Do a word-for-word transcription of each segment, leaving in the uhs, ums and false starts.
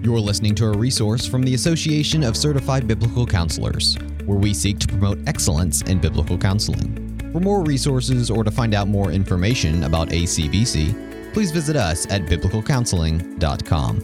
You're listening to a resource from the Association of Certified Biblical Counselors, where we seek to promote excellence in biblical counseling. For more resources or to find out more information about A C B C, please visit us at biblical counseling dot com.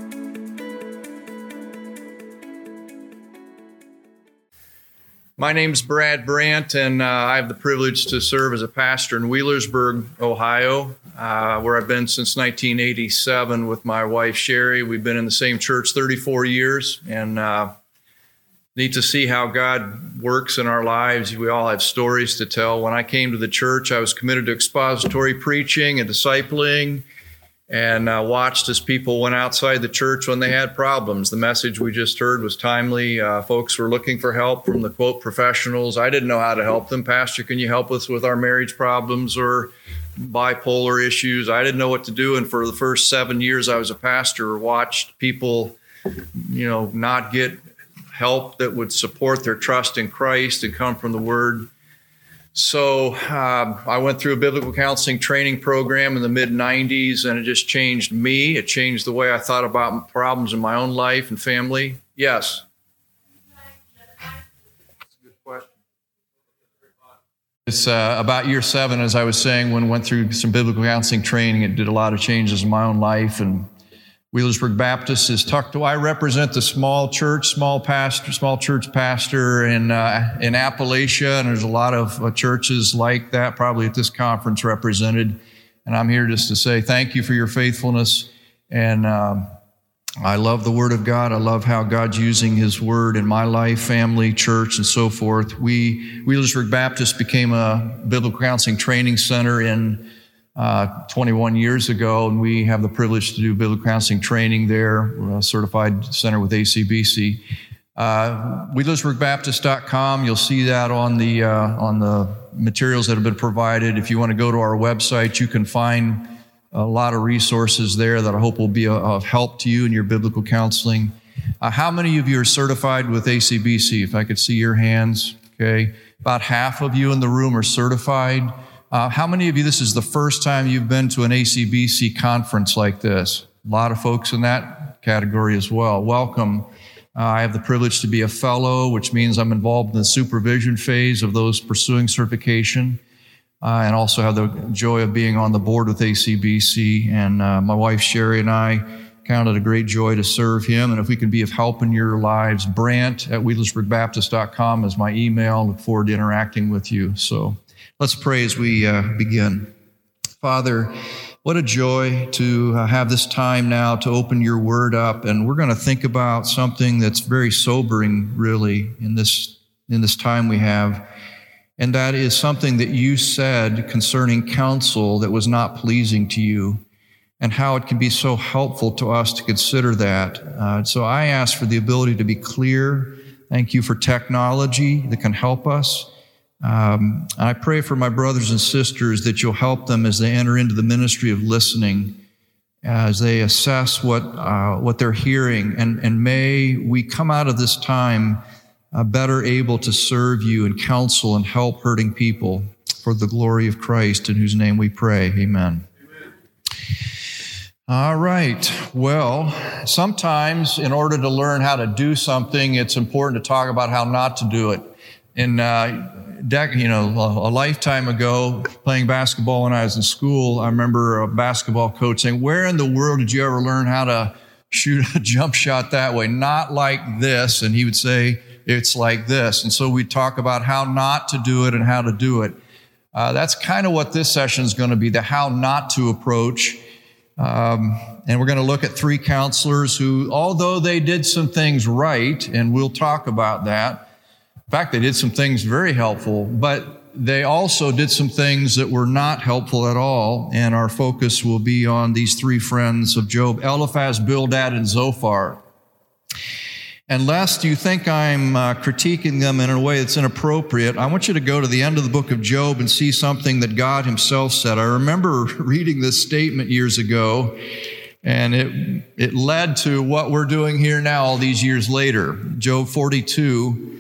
My name's Brad Brandt, and uh, I have the privilege to serve as a pastor in Wheelersburg, Ohio, uh, where I've been since nineteen eighty-seven with my wife, Sherry. We've been in the same church thirty-four years, and uh, neat to see how God works in our lives. We all have stories to tell. When I came to the church, I was committed to expository preaching and discipling, and uh, watched as people went outside the church when they had problems. The message we just heard was timely. Uh, folks were looking for help from the, quote, professionals. I didn't know how to help them. Pastor, can you help us with our marriage problems or bipolar issues? I didn't know what to do. And for the first seven years I was a pastor, watched people, you know, not get help that would support their trust in Christ and come from the Word. So um, I went through a biblical counseling training program in the mid nineties, and it just changed me. It changed the way I thought about problems in my own life and family. Yes? That's a good question. It's uh, about year seven, as I was saying, when I went through some biblical counseling training. It did a lot of changes in my own life, and Wheelersburg Baptist is tucked away. I represent the small church, small pastor, small church pastor in uh, in Appalachia, and there's a lot of uh, churches like that probably at this conference represented. And I'm here just to say thank you for your faithfulness. And um, I love the Word of God. I love how God's using His Word in my life, family, church, and so forth. We Wheelersburg Baptist became a biblical counseling training center in Uh, twenty-one years ago, and we have the privilege to do biblical counseling training there. We're a certified center with A C B C. Uh, Wheelersburg Baptist dot com, you'll see that on the uh, on the materials that have been provided. If you want to go to our website, you can find a lot of resources there that I hope will be of help to you in your biblical counseling. Uh, how many of you are certified with A C B C? If I could see your hands, okay. About half of you in the room are certified. Uh, how many of you, this is the first time you've been to an A C B C conference like this? A lot of folks in that category as well. Welcome. Uh, I have the privilege to be a fellow, which means I'm involved in the supervision phase of those pursuing certification, uh, and also have the joy of being on the board with A C B C. And uh, my wife, Sherry, and I count it a great joy to serve Him. And if we can be of help in your lives, Brandt at Wheelersburg Baptist dot com is my email. Look forward to interacting with you. So let's pray as we uh, begin. Father, what a joy to uh, have this time now to open your Word up, and we're going to think about something that's very sobering, really, in this in this time we have, and that is something that you said concerning counsel that was not pleasing to you, and how it can be so helpful to us to consider that. Uh, so I ask for the ability to be clear. Thank you for technology that can help us. Um, I pray for my brothers and sisters that you'll help them as they enter into the ministry of listening, as they assess what uh, what they're hearing, and, and may we come out of this time uh, better able to serve you and counsel and help hurting people for the glory of Christ, in whose name we pray. Amen. Amen. All right. Well, sometimes in order to learn how to do something, it's important to talk about how not to do it. In uh, Dec- you know, a lifetime ago, playing basketball when I was in school, I remember a basketball coach saying, "Where in the world did you ever learn how to shoot a jump shot that way? Not like this." And he would say, "It's like this." And so we'd talk about how not to do it and how to do it. Uh, that's kind of what this session is going to be, the how not to approach. Um, and we're going to look at three counselors who, although they did some things right, and we'll talk about that. In fact, they did some things very helpful, but they also did some things that were not helpful at all, and our focus will be on these three friends of Job, Eliphaz, Bildad, and Zophar. And lest you think I'm uh, critiquing them in a way that's inappropriate, I want you to go to the end of the book of Job and see something that God Himself said. I remember reading this statement years ago, and it it led to what we're doing here now all these years later. Job forty-two.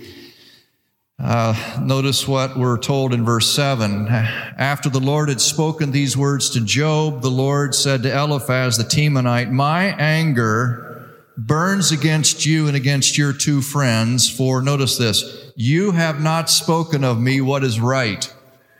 Uh, notice what we're told in verse seven. After the Lord had spoken these words to Job, the Lord said to Eliphaz the Temanite, "My anger burns against you and against your two friends, for, notice this, you have not spoken of me what is right.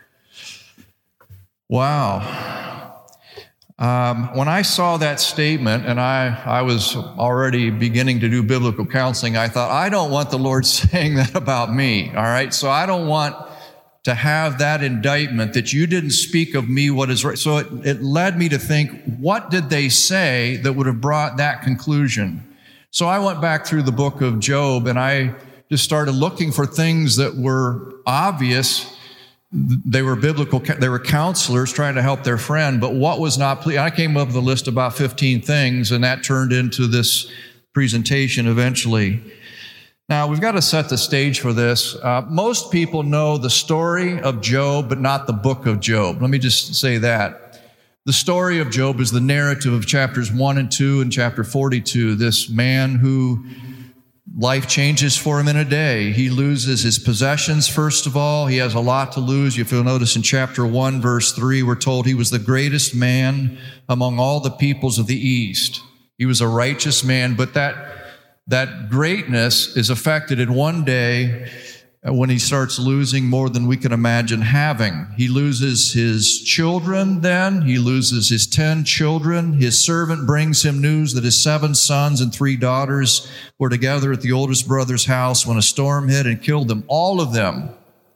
Wow. Um, when I saw that statement, and I, I was already beginning to do biblical counseling, I thought, I don't want the Lord saying that about me, all right? So I don't want to have that indictment that you didn't speak of me what is right. So it, it led me to think, what did they say that would have brought that conclusion? So I went back through the book of Job, and I just started looking for things that were obvious. They were biblical, they were counselors trying to help their friend, but what was not pleasing? I came up with a list of about fifteen things, and that turned into this presentation eventually. Now, we've got to set the stage for this. Uh, most people know the story of Job, but not the book of Job. Let me just say that. The story of Job is the narrative of chapters one and two and chapter forty-two. This man who life changes for him in a day. He loses his possessions, first of all. He has a lot to lose. If you'll notice in chapter one, verse three, we're told he was the greatest man among all the peoples of the East. He was a righteous man, but that That greatness is affected in one day when he starts losing more than we can imagine having. He loses his children then. He loses his ten children. His servant brings him news that his seven sons and three daughters were together at the oldest brother's house when a storm hit and killed them, all of them.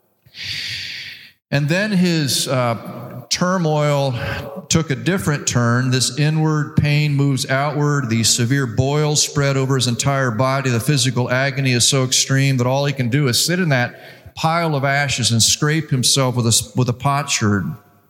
And then his uh, turmoil took a different turn. This inward pain moves outward. These severe boils spread over his entire body. The physical agony is so extreme that all he can do is sit in that pile of ashes and scrape himself with a, with a potsherd.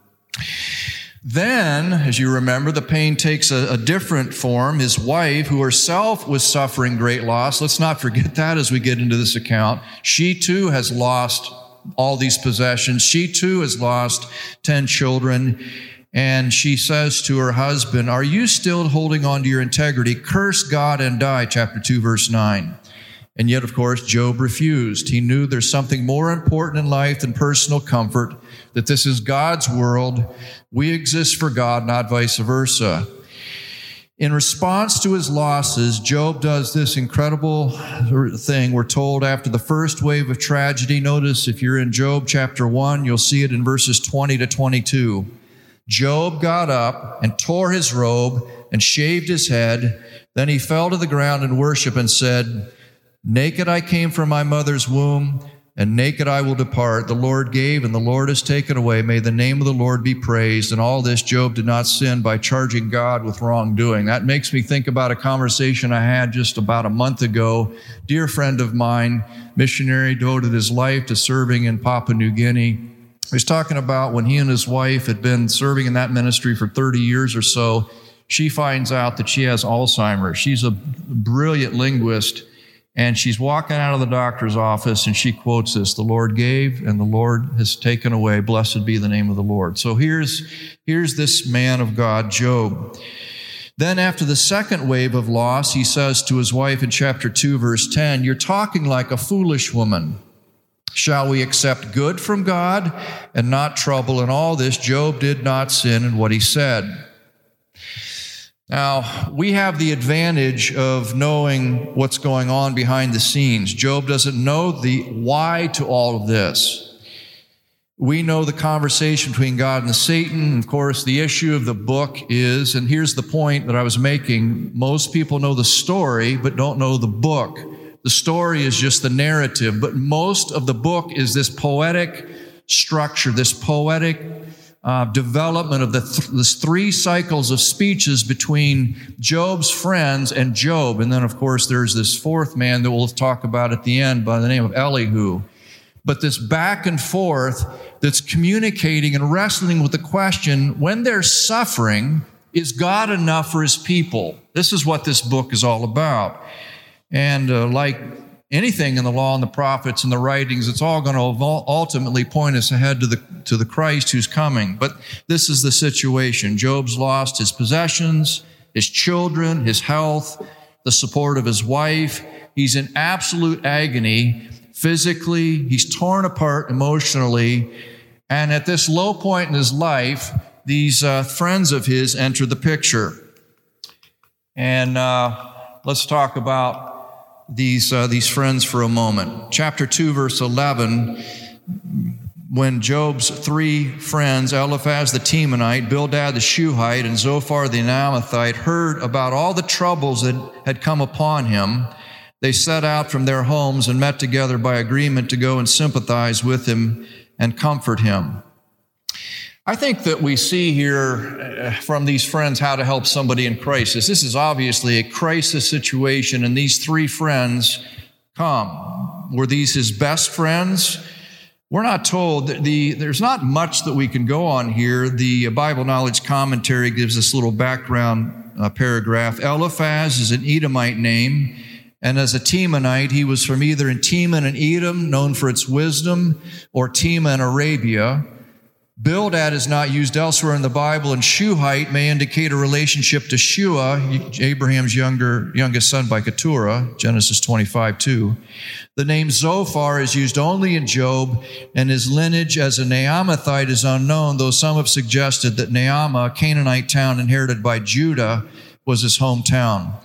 Then, as you remember, the pain takes a, a different form. His wife, who herself was suffering great loss, let's not forget that as we get into this account, she too has lost all these possessions. She too has lost ten children. And she says to her husband, are you still holding on to your integrity? Curse God and die, chapter two, verse nine. And yet, of course, Job refused. He knew there's something more important in life than personal comfort, that this is God's world. We exist for God, not vice versa. In response to his losses, Job does this incredible thing. We're told after the first wave of tragedy, notice if you're in Job chapter one, you'll see it in verses twenty to twenty-two. Job got up and tore his robe and shaved his head. Then he fell to the ground in worship and said, naked I came from my mother's womb, and naked I will depart. The Lord gave, and the Lord has taken away. May the name of the Lord be praised. And all this Job did not sin by charging God with wrongdoing. That makes me think about a conversation I had just about a month ago. Dear friend of mine, missionary, devoted his life to serving in Papua New Guinea. He was talking about when he and his wife had been serving in that ministry for thirty years or so. She finds out that she has Alzheimer's. She's a brilliant linguist. And she's walking out of the doctor's office, and she quotes this, the Lord gave, and the Lord has taken away. Blessed be the name of the Lord. So here's, here's this man of God, Job. Then after the second wave of loss, he says to his wife in chapter two, verse ten, you're talking like a foolish woman. Shall we accept good from God and not trouble? In all this, Job did not sin in what he said. Now, we have the advantage of knowing what's going on behind the scenes. Job doesn't know the why to all of this. We know the conversation between God and Satan. Of course, the issue of the book is, and here's the point that I was making, most people know the story but don't know the book. The story is just the narrative, but most of the book is this poetic structure, this poetic Uh, development of the th- this three cycles of speeches between Job's friends and Job. And then, of course, there's this fourth man that we'll talk about at the end by the name of Elihu. But this back and forth that's communicating and wrestling with the question, when they're suffering, is God enough for his people? This is what this book is all about. And uh, like anything in the law and the prophets and the writings, it's all going to ultimately point us ahead to the to the Christ who's coming. But this is the situation. Job's lost his possessions, his children, his health, the support of his wife. He's in absolute agony physically. He's torn apart emotionally. And at this low point in his life, these uh, friends of his enter the picture. And uh, let's talk about these, uh, these friends for a moment. Chapter two, verse eleven, when Job's three friends, Eliphaz the Temanite, Bildad the Shuhite, and Zophar the Naamathite, heard about all the troubles that had come upon him, they set out from their homes and met together by agreement to go and sympathize with him and comfort him. I think that we see here from these friends how to help somebody in crisis. This is obviously a crisis situation, and these three friends come. Were these his best friends? We're not told. That the, there's not much that we can go on here. The Bible Knowledge Commentary gives this little background uh, paragraph. Eliphaz is an Edomite name, and as a Temanite, he was from either in Teman and Edom, known for its wisdom, or Tema in Arabia. Bildad is not used elsewhere in the Bible, and Shuhite may indicate a relationship to Shua, Abraham's younger, youngest son by Keturah, Genesis twenty-five two. The name Zophar is used only in Job, and his lineage as a Naamathite is unknown, though some have suggested that Naamah, a Canaanite town inherited by Judah, was his hometown.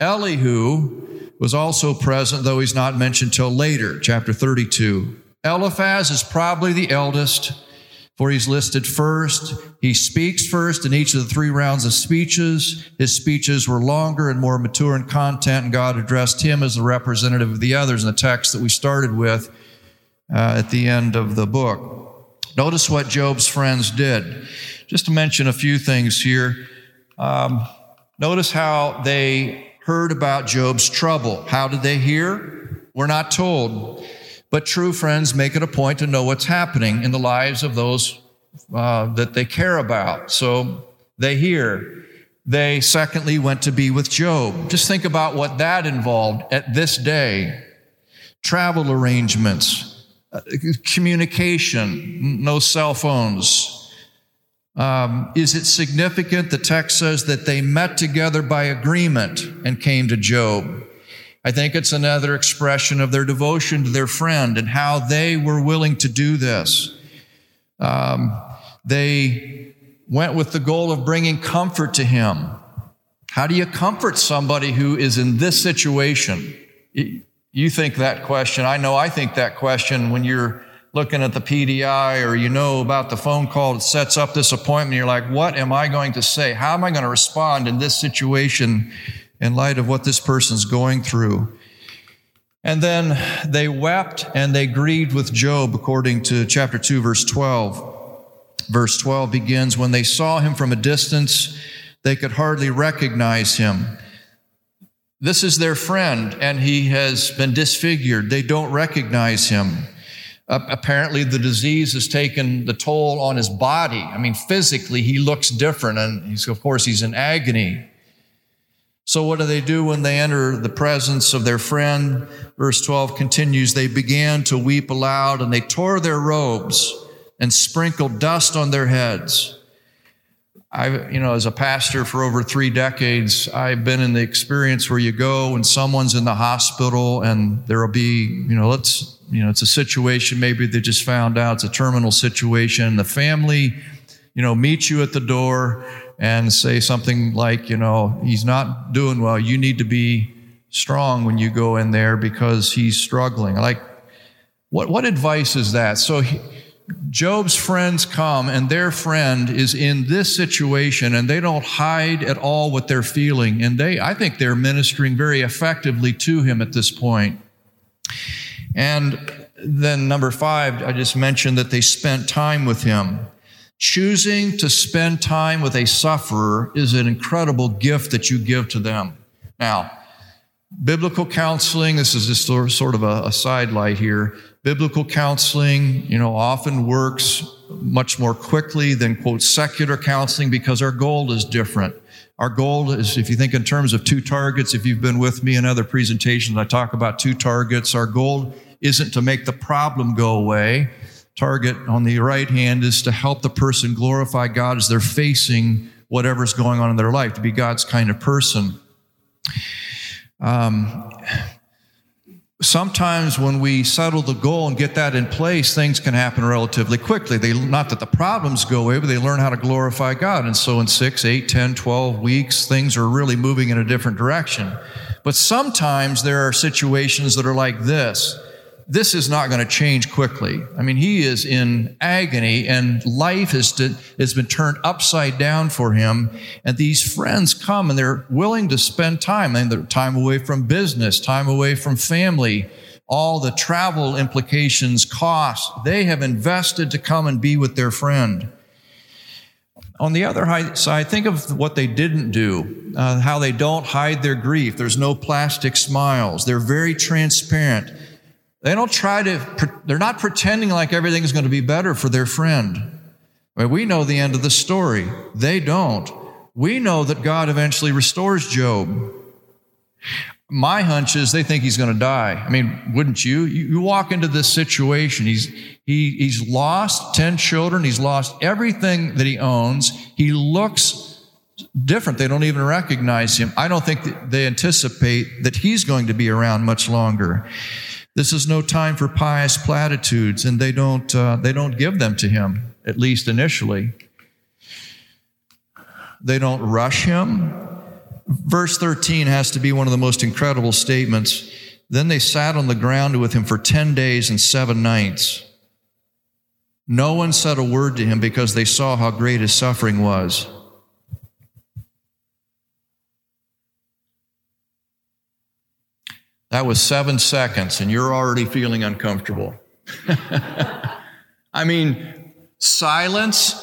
Elihu was also present, though he's not mentioned till later, chapter thirty-two. Eliphaz is probably the eldest, for he's listed first. He speaks first in each of the three rounds of speeches. His speeches were longer and more mature in content, and God addressed him as the representative of the others in the text that we started with uh, at the end of the book. Notice what Job's friends did. Just to mention a few things here. Um, notice how they heard about Job's trouble. How did they hear? We're not told. But true friends make it a point to know what's happening in the lives of those uh, that they care about. So they hear. They, secondly, went to be with Job. Just think about what that involved at this day. Travel arrangements, uh, communication, no cell phones. Um, is it significant? The text says that they met together by agreement and came to Job. I think it's another expression of their devotion to their friend and how they were willing to do this. Um, they went with the goal of bringing comfort to him. How do you comfort somebody who is in this situation? You think that question. I know I think that question when you're looking at the P D I or you know about the phone call that sets up this appointment. You're like, what am I going to say? How am I going to respond in this situation in light of what this person's going through? And then they wept and they grieved with Job, according to chapter two, verse twelve. Verse twelve begins, when they saw him from a distance, they could hardly recognize him. This is their friend, and he has been disfigured. They don't recognize him. Uh, apparently, the disease has taken the toll on his body. I mean, physically, he looks different, and he's, of course, he's in agony. So what do they do when they enter the presence of their friend? Verse twelve continues, they began to weep aloud, and they tore their robes and sprinkled dust on their heads. I, you know, as a pastor for over three decades, I've been in the experience where you go and someone's in the hospital and there'll be, you know, let's, you know, it's a situation, maybe they just found out it's a terminal situation. The family, you know, meets you at the door and say something like, you know, he's not doing well. You need to be strong when you go in there because he's struggling. Like, what, what advice is that? So he, Job's friends come, and their friend is in this situation, and they don't hide at all what they're feeling. And they, I think they're ministering very effectively to him at this point. And then number five, I just mentioned that they spent time with him. Choosing to spend time with a sufferer is an incredible gift that you give to them. Now, biblical counseling, this is just sort of a, a sidelight here. Biblical counseling, you know, often works much more quickly than, quote, secular counseling because our goal is different. Our goal is, if you think in terms of two targets, if you've been with me in other presentations, I talk about two targets. Our goal isn't to make the problem go away. Target on the right hand is to help the person glorify God as they're facing whatever's going on in their life, to be God's kind of person. Um, sometimes when we settle the goal and get that in place, things can happen relatively quickly. They, not that the problems go away, but they learn how to glorify God. And so in six, eight, ten, twelve weeks, things are really moving in a different direction. But sometimes there are situations that are like this. This is not going to change quickly. I mean, he is in agony, and life has, to, has been turned upside down for him. And these friends come, and they're willing to spend time. And they're time away from business, time away from family, all the travel implications, costs. They have invested to come and be with their friend. On the other side, think of what they didn't do, uh, how they don't hide their grief. There's no plastic smiles. They're very transparent. They don't try to, they're not pretending like everything is going to be better for their friend. Well, we know the end of the story. They don't. We know that God eventually restores Job. My hunch is they think he's going to die. I mean, wouldn't you? You, you walk into this situation. He's, he, he's lost ten children. He's lost everything that he owns. He looks different. They don't even recognize him. I don't think that they anticipate that he's going to be around much longer. This is no time for pious platitudes, and they don't, uh, they don't give them to him, at least initially. They don't rush him. Verse thirteen has to be one of the most incredible statements. Then they sat on the ground with him for ten days and seven nights. No one said a word to him because they saw how great his suffering was. That was seven seconds, and you're already feeling uncomfortable. I mean, silence,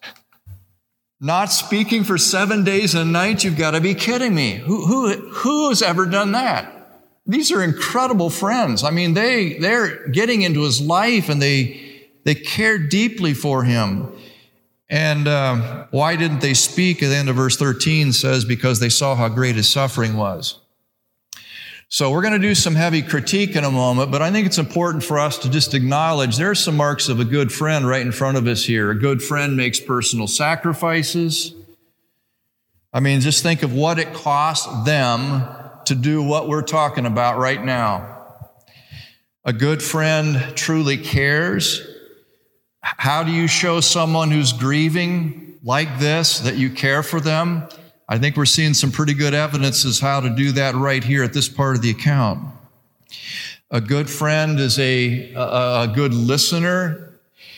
not speaking for seven days and nights. You've got to be kidding me. Who, who, who has ever done that? These are incredible friends. I mean, they, they're getting into his life, and they, they care deeply for him. And uh, why didn't they speak? At the end of verse thirteen says, because they saw how great his suffering was. So we're going to do some heavy critique in a moment, but I think it's important for us to just acknowledge there are some marks of a good friend right in front of us here. A good friend makes personal sacrifices. I mean, just think of what it cost them to do what we're talking about right now. A good friend truly cares. How do you show someone who's grieving like this that you care for them? I think we're seeing some pretty good evidence as how to do that right here at this part of the account. A good friend is a, a, a good listener.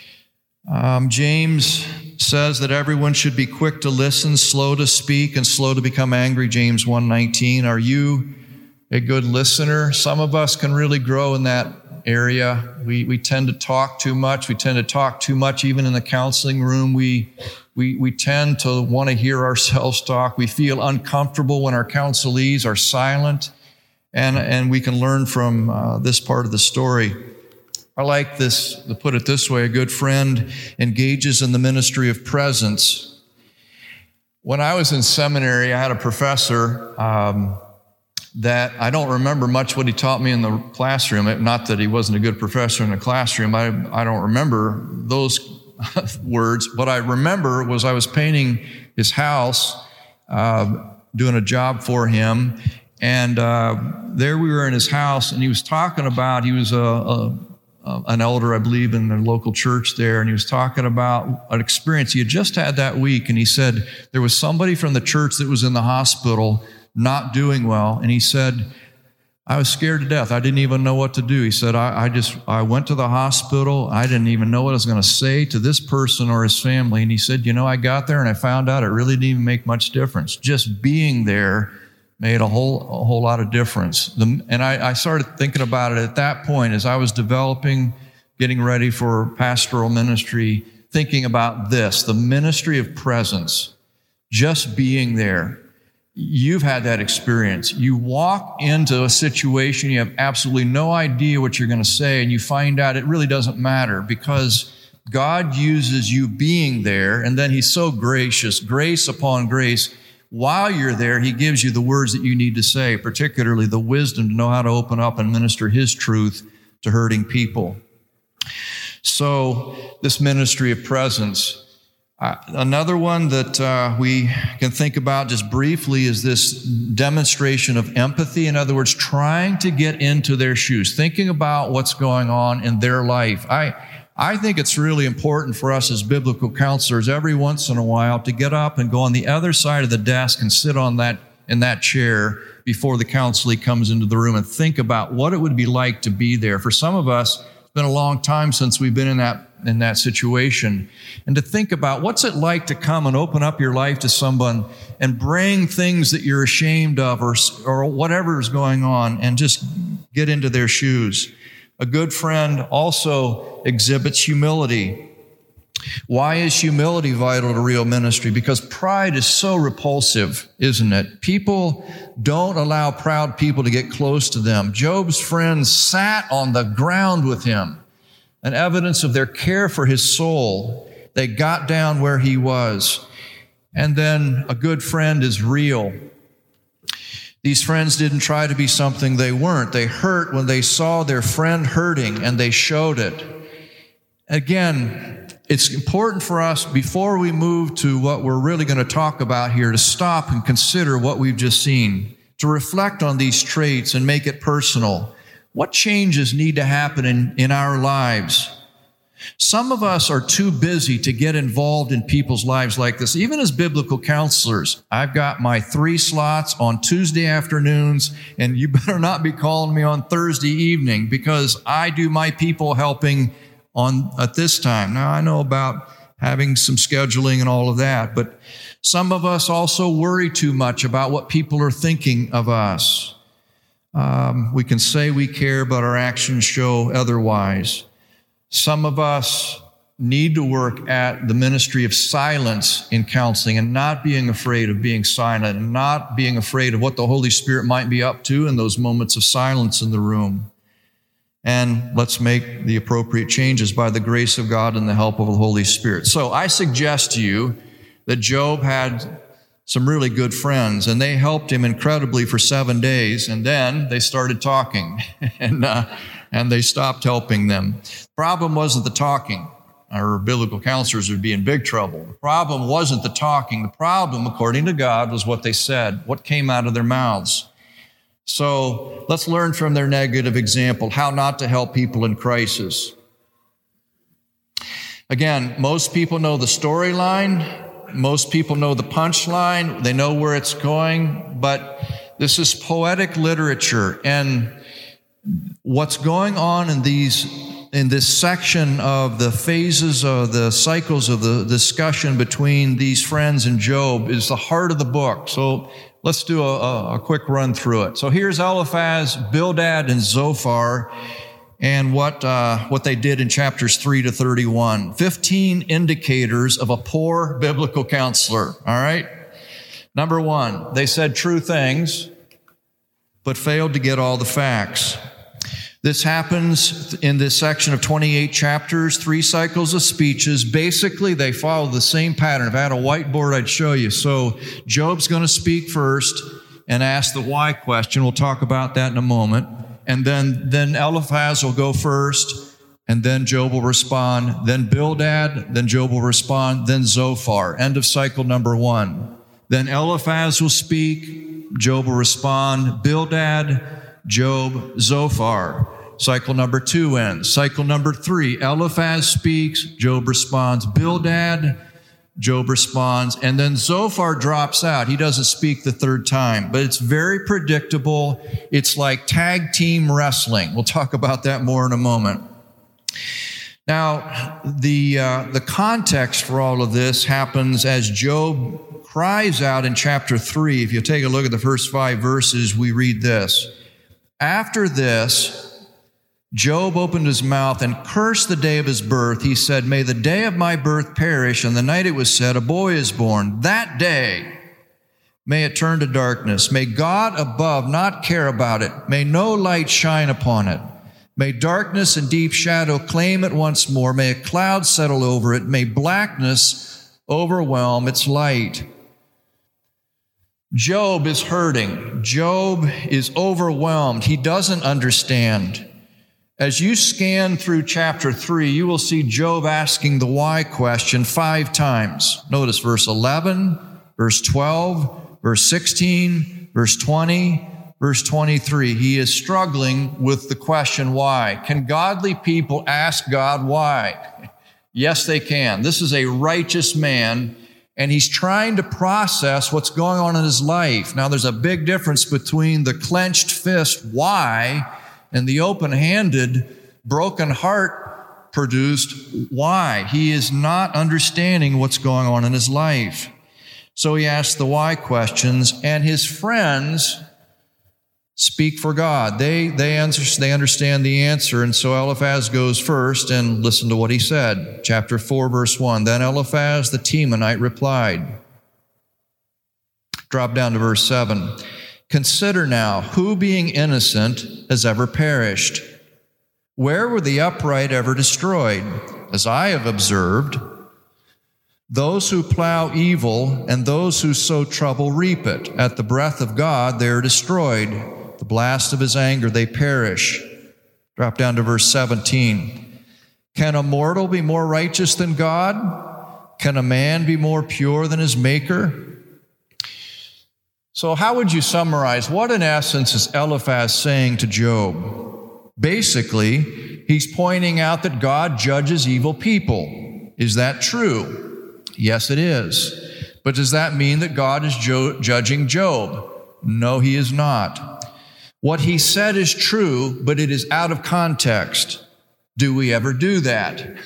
Um, James says that everyone should be quick to listen, slow to speak, and slow to become angry, James one nineteen. Are you a good listener? Some of us can really grow in that area. We, we tend to talk too much. We tend to talk too much even in the counseling room. We We, we tend to want to hear ourselves talk. We feel uncomfortable when our counselees are silent, and, and we can learn from uh, this part of the story. I like this, to put it this way, a good friend engages in the ministry of presence. When I was in seminary, I had a professor um, that I don't remember much what he taught me in the classroom. Not that he wasn't a good professor in the classroom. I, I don't remember those words. What I remember was I was painting his house, uh, doing a job for him, and uh, there we were in his house, and he was talking about, he was a, a, a, an elder, I believe, in the local church there, and he was talking about an experience he had just had that week, and he said there was somebody from the church that was in the hospital not doing well, and he said, I was scared to death. I didn't even know what to do. He said, I, I just, I went to the hospital. I didn't even know what I was going to say to this person or his family. And he said, you know, I got there and I found out it really didn't even make much difference. Just being there made a whole, a whole lot of difference. The, and I, I started thinking about it at that point as I was developing, getting ready for pastoral ministry, thinking about this, the ministry of presence, just being there. You've had that experience. You walk into a situation, you have absolutely no idea what you're going to say, and you find out it really doesn't matter because God uses you being there, and then He's so gracious, grace upon grace. While you're there, He gives you the words that you need to say, particularly the wisdom to know how to open up and minister His truth to hurting people. So this ministry of presence. Uh, another one that uh, we can think about just briefly is this demonstration of empathy. In other words, trying to get into their shoes, thinking about what's going on in their life. I, I think it's really important for us as biblical counselors every once in a while to get up and go on the other side of the desk and sit on that in that chair before the counselee comes into the room and think about what it would be like to be there. For some of us, it's been a long time since we've been in that in that situation. And to think about what's it like to come and open up your life to someone and bring things that you're ashamed of or, or whatever is going on and just get into their shoes. A good friend also exhibits humility. Why is humility vital to real ministry? Because pride is so repulsive, isn't it? People don't allow proud people to get close to them. Job's friends sat on the ground with him, an evidence of their care for his soul. They got down where he was. And then a good friend is real. These friends didn't try to be something they weren't. They hurt when they saw their friend hurting, and they showed it. Again, it's important for us, before we move to what we're really going to talk about here, to stop and consider what we've just seen, to reflect on these traits and make it personal. What changes need to happen in, in our lives? Some of us are too busy to get involved in people's lives like this. Even as biblical counselors, I've got my three slots on Tuesday afternoons, and you better not be calling me on Thursday evening, because I do my people helping on at this time. Now, I know about having some scheduling and all of that, but some of us also worry too much about what people are thinking of us. Um, we can say we care, but our actions show otherwise. Some of us need to work at the ministry of silence in counseling, and not being afraid of being silent, and not being afraid of what the Holy Spirit might be up to in those moments of silence in the room. And let's make the appropriate changes by the grace of God and the help of the Holy Spirit. So I suggest to you that Job had some really good friends, and they helped him incredibly for seven days, and then they started talking, and uh, and they stopped helping them. The problem wasn't the talking. Our biblical counselors would be in big trouble. The problem wasn't the talking. The problem, according to God, was what they said, what came out of their mouths. So let's learn from their negative example how not to help people in crisis. Again, most people know the storyline. Most people know the punchline. They know where it's going. But this is poetic literature. And what's going on in these in this section of the phases of the cycles of the discussion between these friends and Job is the heart of the book. So let's do a, a, a quick run through it. So here's Eliphaz, Bildad, and Zophar, and what uh, what they did in chapters three to thirty-one. Fifteen indicators of a poor biblical counselor, all right? Number one, they said true things, but failed to get all the facts. This happens in this section of twenty-eight chapters, three cycles of speeches. Basically, they follow the same pattern. If I had a whiteboard, I'd show you. So Job's going to speak first and ask the why question. We'll talk about that in a moment. And then, then Eliphaz will go first, and then Job will respond. Then Bildad, then Job will respond. Then Zophar. End of cycle number one. Then Eliphaz will speak. Job will respond. Bildad, Job, Zophar. Cycle number two ends. Cycle number three, Eliphaz speaks, Job responds. Bildad, Job responds. And then Zophar drops out. He doesn't speak the third time, but it's very predictable. It's like tag team wrestling. We'll talk about that more in a moment. Now, the, uh, the context for all of this happens as Job cries out in chapter three. If you take a look at the first five verses, we read this. After this, Job opened his mouth and cursed the day of his birth. He said, "May the day of my birth perish, and the night it was said, a boy is born. That day, may it turn to darkness. May God above not care about it. May no light shine upon it. May darkness and deep shadow claim it once more. May a cloud settle over it. May blackness overwhelm its light." Job is hurting. Job is overwhelmed. He doesn't understand. As you scan through chapter three, you will see Job asking the why question five times. Notice verse eleven, verse twelve, verse sixteen, verse twenty, verse twenty-three. He is struggling with the question why. Can godly people ask God why? Yes, they can. This is a righteous man, and he's trying to process what's going on in his life. Now, there's a big difference between the clenched fist, why, and the open-handed, broken heart produced, why. He is not understanding what's going on in his life. So he asks the why questions, and his friends speak for God. They, they, answer, they understand the answer, and so Eliphaz goes first, and listen to what he said. Chapter four, verse one. Then Eliphaz the Temanite replied. Drop down to verse seven. Consider now, who being innocent has ever perished? Where were the upright ever destroyed? As I have observed, those who plow evil and those who sow trouble reap it. At the breath of God they are destroyed. The blast of his anger they perish. Drop down to verse seventeen. Can a mortal be more righteous than God? Can a man be more pure than his maker? So how would you summarize what in essence is Eliphaz saying to Job? Basically, he's pointing out that God judges evil people. Is that true? Yes, it is. But does that mean that God is jo- judging Job? No, he is not. What he said is true, but it is out of context. Do we ever do that?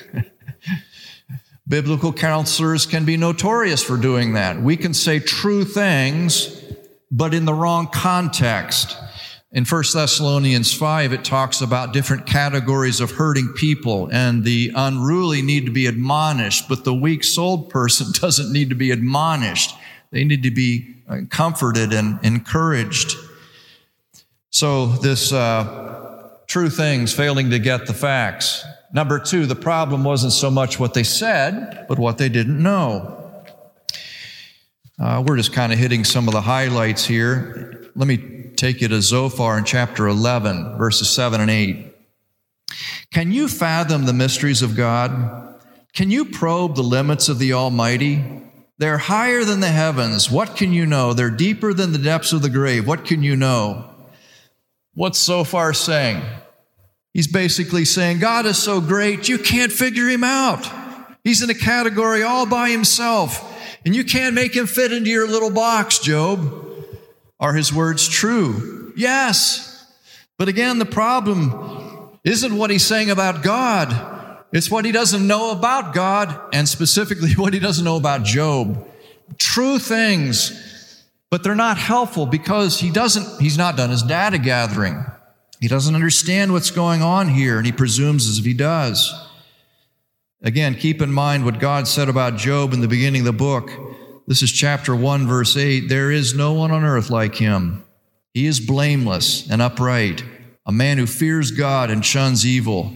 Biblical counselors can be notorious for doing that. We can say true things, but in the wrong context. In First Thessalonians five, it talks about different categories of hurting people, and the unruly need to be admonished, but the weak-souled person doesn't need to be admonished. They need to be comforted and encouraged. So this uh, true things failing to get the facts. Number two, the problem wasn't so much what they said, but what they didn't know. Uh, we're just kind of hitting some of the highlights here. Let me take you to Zophar in chapter eleven, verses seven and eight. Can you fathom the mysteries of God? Can you probe the limits of the Almighty? They're higher than the heavens. What can you know? They're deeper than the depths of the grave. What can you know? What's Zophar saying? He's basically saying, God is so great, you can't figure him out. He's in a category all by himself, and you can't make him fit into your little box, Job. Are his words true? Yes. But again, the problem isn't what he's saying about God. It's what he doesn't know about God, and specifically what he doesn't know about Job. True things, but they're not helpful because he doesn't, he's not done his data gathering. He doesn't understand what's going on here, and he presumes as if he does. Again, keep in mind what God said about Job in the beginning of the book. This is chapter one, verse eight. There is no one on earth like him. He is blameless and upright, a man who fears God and shuns evil.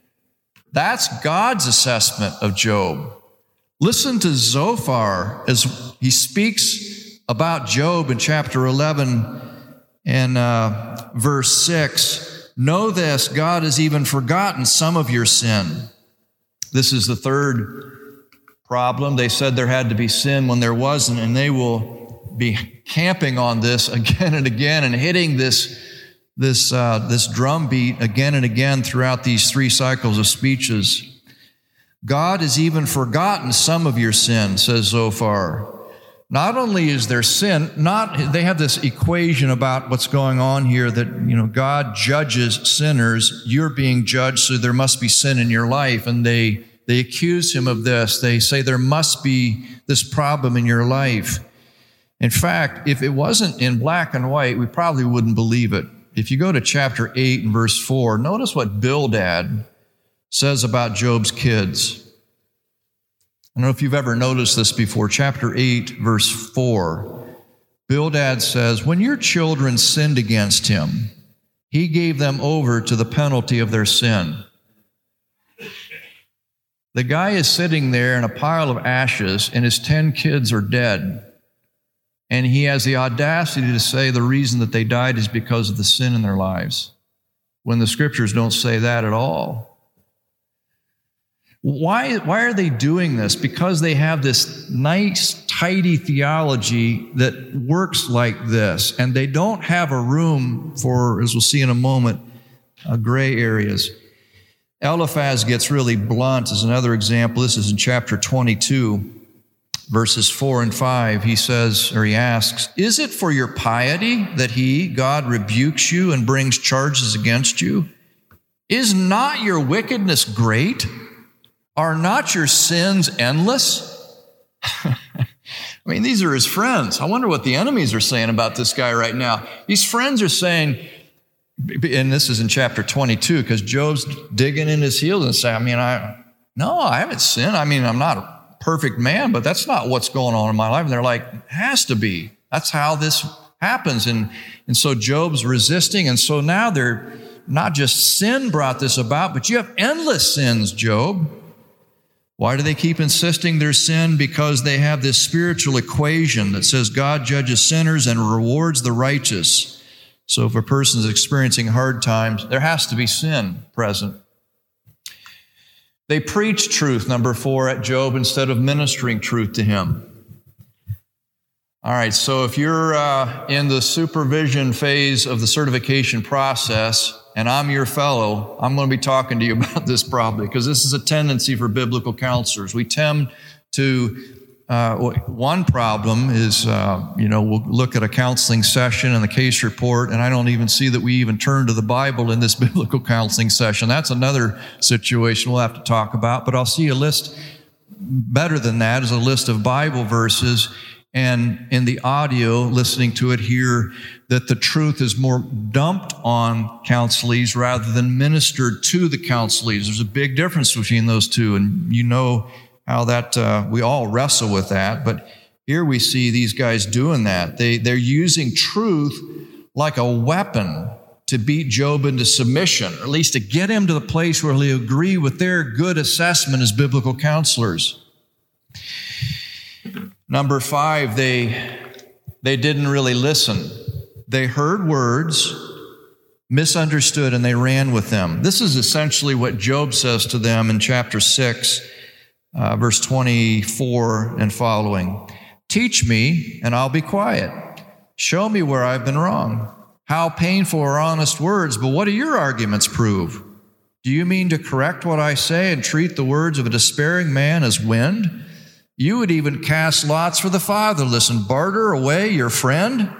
That's God's assessment of Job. Listen to Zophar as he speaks about Job in chapter eleven and uh, verse six. Know this, God has even forgotten some of your sin. This is the third problem. They said there had to be sin when there wasn't, and they will be camping on this again and again and hitting this, this, uh, this drum beat again and again throughout these three cycles of speeches. God has even forgotten some of your sin, says Zophar. Not only is there sin, not they have this equation about what's going on here that, you know, God judges sinners. You're being judged, so there must be sin in your life, and they They accuse him of this. They say there must be this problem in your life. In fact, if it wasn't in black and white, we probably wouldn't believe it. If you go to chapter eight and verse four, notice what Bildad says about Job's kids. I don't know if you've ever noticed this before. Chapter eight, verse four. Bildad says, when your children sinned against him, he gave them over to the penalty of their sin. The guy is sitting there in a pile of ashes, and his ten kids are dead. And he has the audacity to say the reason that they died is because of the sin in their lives, when the scriptures don't say that at all. Why, why are they doing this? Because they have this nice, tidy theology that works like this, and they don't have a room for, as we'll see in a moment, uh, gray areas. Eliphaz gets really blunt as another example. This is in chapter twenty-two, verses four and five, he says, or he asks, is it for your piety that he, God, rebukes you and brings charges against you? Is not your wickedness great? Are not your sins endless? I mean, these are his friends. I wonder what the enemies are saying about this guy right now. These friends are saying, and this is in chapter twenty-two, because Job's digging in his heels and saying, I mean, I no, I haven't sinned. I mean, I'm not a perfect man, but that's not what's going on in my life. And they're like, it has to be. That's how this happens. And, and so Job's resisting. And so now they're not just sin brought this about, but you have endless sins, Job. Why do they keep insisting their sin? Because they have this spiritual equation that says God judges sinners and rewards the righteous. So if a person is experiencing hard times, there has to be sin present. They preach truth, number four, at Job instead of ministering truth to him. All right, so if you're uh, in the supervision phase of the certification process, and I'm your fellow, I'm going to be talking to you about this probably, because this is a tendency for biblical counselors. We tend to, uh, one problem is, uh, you know, we'll look at a counseling session and the case report, and I don't even see that we even turn to the Bible in this biblical counseling session. That's another situation we'll have to talk about, but I'll see a list better than that is a list of Bible verses, and in the audio, listening to it here, that the truth is more dumped on counselees rather than ministered to the counselees. There's a big difference between those two, and you know how that, uh, we all wrestle with that, but here we see these guys doing that. They, they're using truth like a weapon to beat Job into submission, or at least to get him to the place where he'll agree with their good assessment as biblical counselors. Number five, they, they didn't really listen. They heard words, misunderstood, and they ran with them. This is essentially what Job says to them in chapter six, uh, verse twenty-four and following. Teach me, and I'll be quiet. Show me where I've been wrong. How painful are honest words, but what do your arguments prove? Do you mean to correct what I say and treat the words of a despairing man as wind? You would even cast lots for the fatherless and barter away your friend?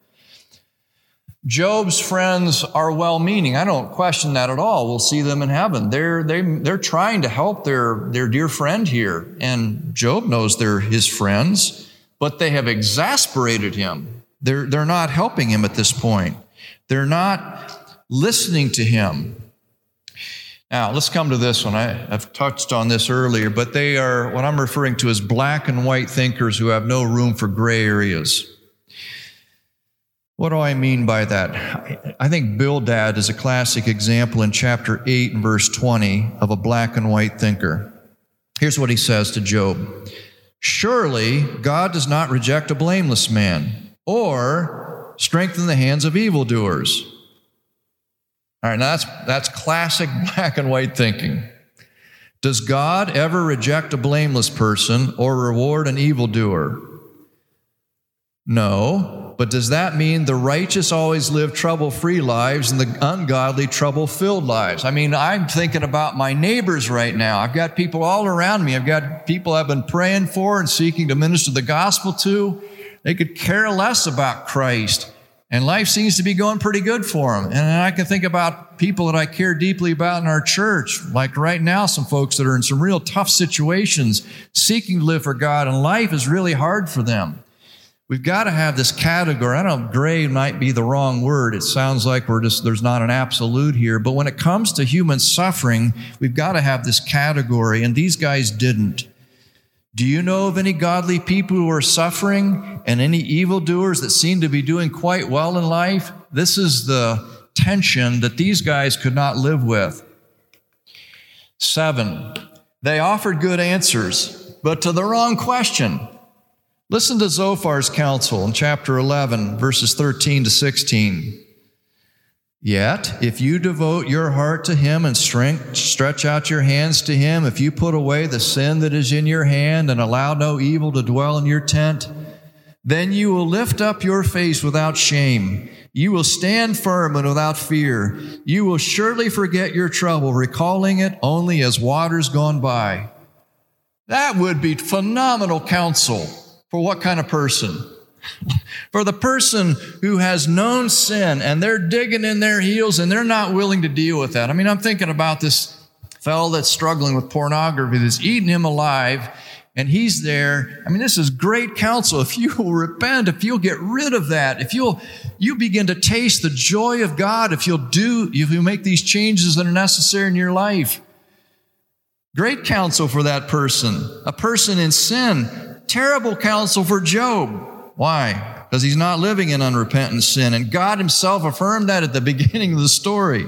Job's friends are well-meaning. I don't question that at all. We'll see them in heaven. They're, they, they're trying to help their, their dear friend here. And Job knows they're his friends, but they have exasperated him. They're, they're not helping him at this point. They're not listening to him. Now, let's come to this one. I, I've touched on this earlier, but they are what I'm referring to as black and white thinkers who have no room for gray areas. What do I mean by that? I think Bildad is a classic example in chapter eight and verse twenty of a black and white thinker. Here's what he says to Job. Surely God does not reject a blameless man or strengthen the hands of evildoers. All right, now that's, that's classic black and white thinking. Does God ever reject a blameless person or reward an evildoer? No, but does that mean the righteous always live trouble-free lives and the ungodly trouble-filled lives? I mean, I'm thinking about my neighbors right now. I've got people all around me. I've got people I've been praying for and seeking to minister the gospel to. They could care less about Christ. And life seems to be going pretty good for them. And I can think about people that I care deeply about in our church, like right now, some folks that are in some real tough situations, seeking to live for God, and life is really hard for them. We've got to have this category. I don't know, gray might be the wrong word. It sounds like we're just, there's not an absolute here. But when it comes to human suffering, we've got to have this category, and these guys didn't. Do you know of any godly people who are suffering and any evildoers that seem to be doing quite well in life? This is the tension that these guys could not live with. Seven, they offered good answers, but to the wrong question. Listen to Zophar's counsel in chapter eleven, verses thirteen to sixteen. Yet, if you devote your heart to him and strength, stretch out your hands to him, if you put away the sin that is in your hand and allow no evil to dwell in your tent, then you will lift up your face without shame. You will stand firm and without fear. You will surely forget your trouble, recalling it only as waters gone by. That would be phenomenal counsel. For what kind of person? For the person who has known sin and they're digging in their heels and they're not willing to deal with that. I mean, I'm thinking about this fellow that's struggling with pornography, that's eating him alive, and he's there. I mean, this is great counsel. If you will repent, if you'll get rid of that, if you'll you begin to taste the joy of God, if you'll do, if you make these changes that are necessary in your life. Great counsel for that person. A person in sin, terrible counsel for Job. Why? Because he's not living in unrepentant sin, and God himself affirmed that at the beginning of the story.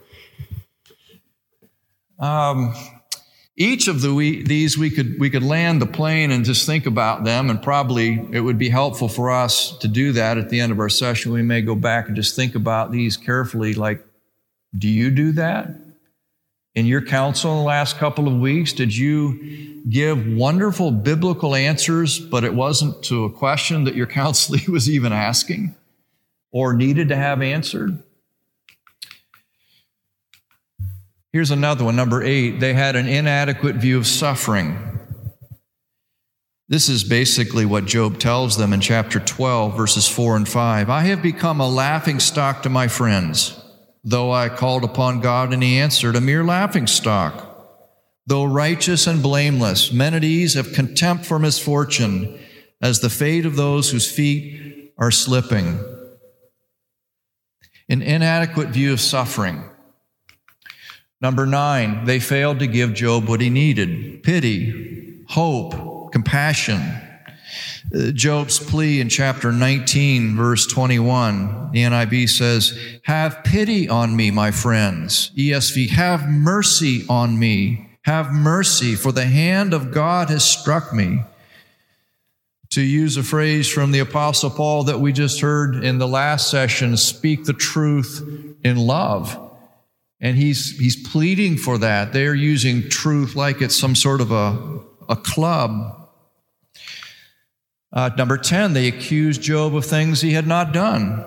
Um, each of the we, these we could we could land the plane and just think about them, and probably it would be helpful for us to do that at the end of our session. We may go back and just think about these carefully. Like, do you do that? In your counsel in the last couple of weeks, did you give wonderful biblical answers, but it wasn't to a question that your counselee was even asking or needed to have answered? Here's another one, number eight. They had an inadequate view of suffering. This is basically what Job tells them in chapter twelve, verses four and five. I have become a laughingstock to my friends. Though I called upon God and he answered, a mere laughingstock. Though righteous and blameless, men at ease have contempt for misfortune, as the fate of those whose feet are slipping. An inadequate view of suffering. Number nine, they failed to give Job what he needed: pity, hope, compassion. Uh, Job's plea in chapter nineteen, verse twenty-one, the N I V says, have pity on me, my friends. E S V, have mercy on me. Have mercy, for the hand of God has struck me. To use a phrase from the Apostle Paul that we just heard in the last session, speak the truth in love. And he's he's pleading for that. They're using truth like it's some sort of a, a club. Uh, number ten, they accused Job of things he had not done.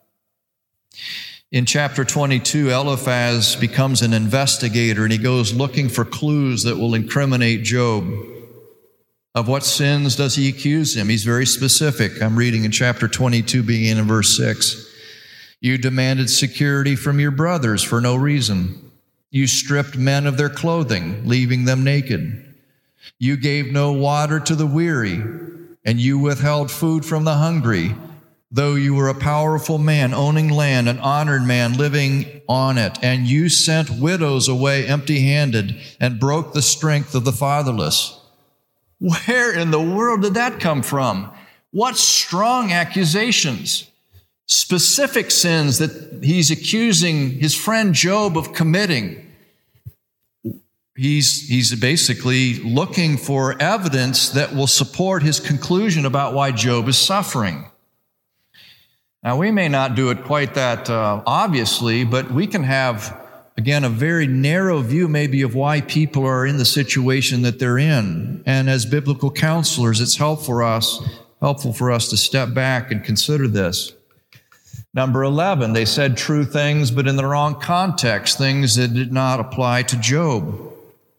In chapter twenty-two, Eliphaz becomes an investigator, and he goes looking for clues that will incriminate Job. Of what sins does he accuse him? He's very specific. I'm reading in chapter twenty-two, beginning in verse six. You demanded security from your brothers for no reason. You stripped men of their clothing, leaving them naked. You gave no water to the weary, and you withheld food from the hungry, though you were a powerful man, owning land, an honored man, living on it. And you sent widows away empty-handed and broke the strength of the fatherless. Where in the world did that come from? What strong accusations. Specific sins that he's accusing his friend Job of committing. He's, he's basically looking for evidence that will support his conclusion about why Job is suffering. Now, we may not do it quite that uh, obviously, but we can have, again, a very narrow view maybe of why people are in the situation that they're in. And as biblical counselors, it's helpful for us, helpful for us to step back and consider this. Number eleven, they said true things, but in the wrong context, things that did not apply to Job.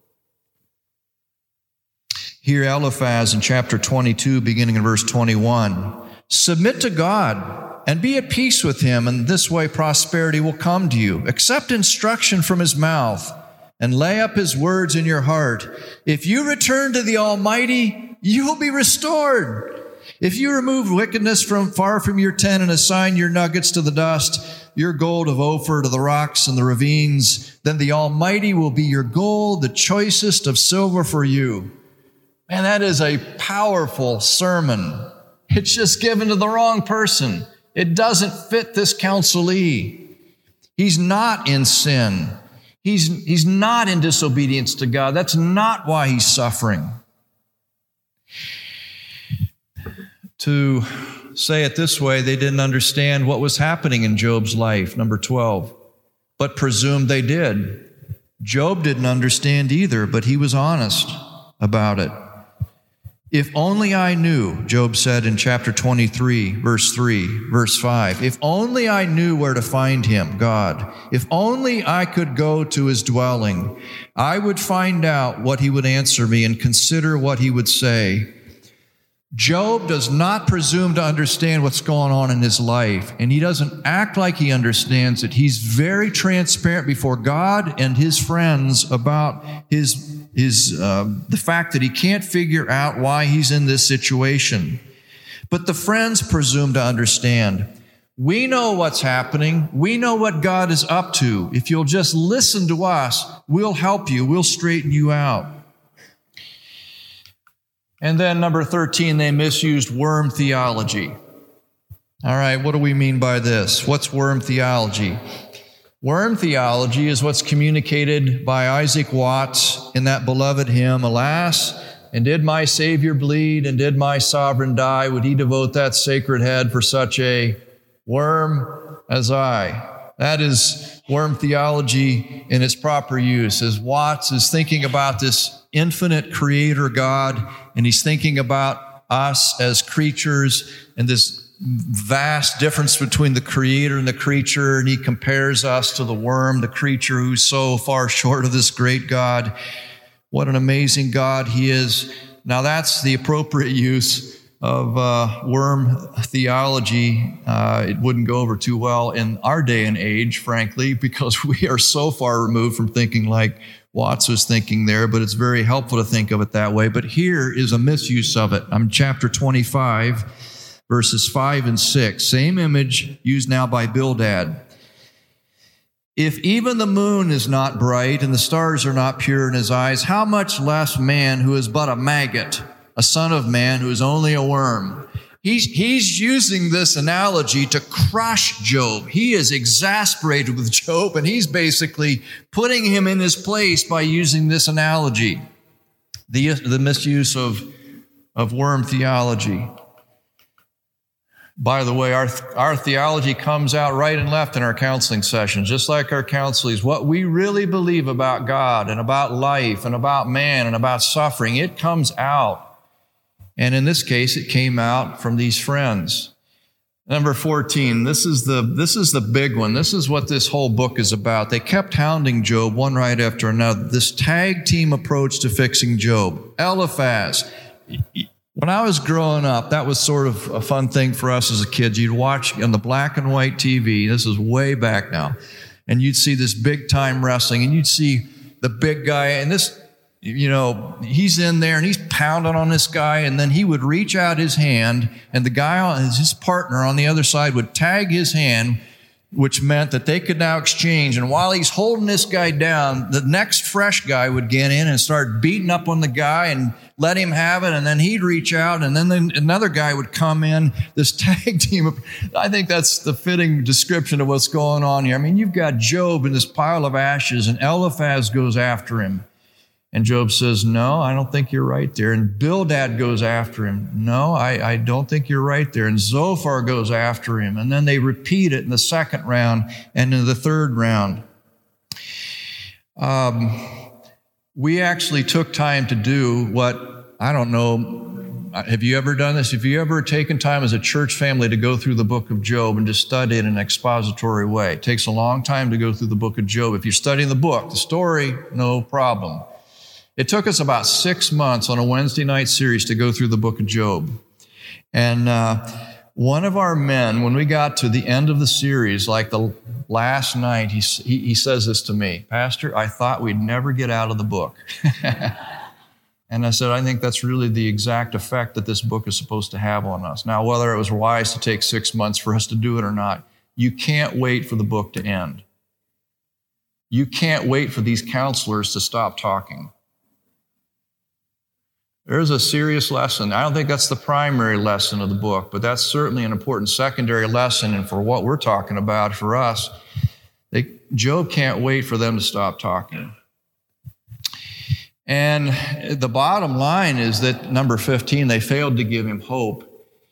Here, Eliphaz in chapter twenty-two, beginning in verse twenty-one, submit to God and be at peace with him, and this way prosperity will come to you. Accept instruction from his mouth and lay up his words in your heart. If you return to the Almighty, you will be restored. If you remove wickedness from far from your tent and assign your nuggets to the dust, your gold of Ophir to the rocks and the ravines, then the Almighty will be your gold, the choicest of silver for you. Man, that is a powerful sermon. It's just given to the wrong person. It doesn't fit this counselee. He's not in sin. He's, he's not in disobedience to God. That's not why he's suffering. To say it this way, they didn't understand what was happening in Job's life, number twelve, but presumed they did. Job didn't understand either, but he was honest about it. If only I knew, Job said in chapter twenty-three, verse three, verse five, if only I knew where to find him, God. If only I could go to his dwelling, I would find out what he would answer me and consider what he would say. Job does not presume to understand what's going on in his life, and he doesn't act like he understands it. He's very transparent before God and his friends about his Is uh, the fact that he can't figure out why he's in this situation. But the friends presume to understand. We know what's happening. We know what God is up to. If you'll just listen to us, we'll help you. We'll straighten you out. And then number thirteen, they misused worm theology. All right, what do we mean by this? What's worm theology? Worm theology is what's communicated by Isaac Watts in that beloved hymn, Alas, and did my Savior bleed, and did my sovereign die, would he devote that sacred head for such a worm as I? That is worm theology in its proper use, as Watts is thinking about this infinite creator God, and he's thinking about us as creatures and this vast difference between the creator and the creature, and he compares us to the worm, the creature who's so far short of this great God. What an amazing God he is. Now that's the appropriate use of uh, worm theology. Uh, it wouldn't go over too well in our day and age, frankly, because we are so far removed from thinking like Watts was thinking there, but it's very helpful to think of it that way. But here is a misuse of it. I'm chapter twenty-five, verses five and six, same image used now by Bildad. If even the moon is not bright and the stars are not pure in his eyes, how much less man who is but a maggot, a son of man who is only a worm? He's, he's using this analogy to crush Job. He is exasperated with Job, and he's basically putting him in his place by using this analogy, the, the misuse of, of worm theology. By the way, our, our theology comes out right and left in our counseling sessions, just like our counselings. What we really believe about God and about life and about man and about suffering, it comes out. And in this case, it came out from these friends. Number fourteen, this is the, this is the big one. This is what this whole book is about. They kept hounding Job one right after another. This tag team approach to fixing Job. Eliphaz. When I was growing up, that was sort of a fun thing for us as a kid. You'd watch on the black and white T V, this is way back now, and you'd see this big time wrestling, and you'd see the big guy, and this, you know, he's in there, and he's pounding on this guy, and then he would reach out his hand, and the guy, his partner on the other side, would tag his hand, which meant that they could now exchange. And while he's holding this guy down, the next fresh guy would get in and start beating up on the guy and let him have it, and then he'd reach out, and then another guy would come in, this tag team. I think that's the fitting description of what's going on here. I mean, you've got Job in this pile of ashes, and Eliphaz goes after him. And Job says, no, I don't think you're right there. And Bildad goes after him. No, I, I don't think you're right there. And Zophar goes after him. And then they repeat it in the second round and in the third round. Um, we actually took time to do what, I don't know, have you ever done this? Have you ever taken time as a church family to go through the book of Job and just study it in an expository way? It takes a long time to go through the book of Job. If you're studying the book, the story, no problem. It took us about six months on a Wednesday night series to go through the book of Job. And uh, one of our men, when we got to the end of the series, like the last night, he, he, he says this to me, Pastor, I thought we'd never get out of the book. And I said, I think that's really the exact effect that this book is supposed to have on us. Now, whether it was wise to take six months for us to do it or not, you can't wait for the book to end. You can't wait for these counselors to stop talking. There's a serious lesson. I don't think that's the primary lesson of the book, but that's certainly an important secondary lesson. And for what we're talking about for us, they, Job can't wait for them to stop talking. And the bottom line is that, number fifteen, they failed to give him hope.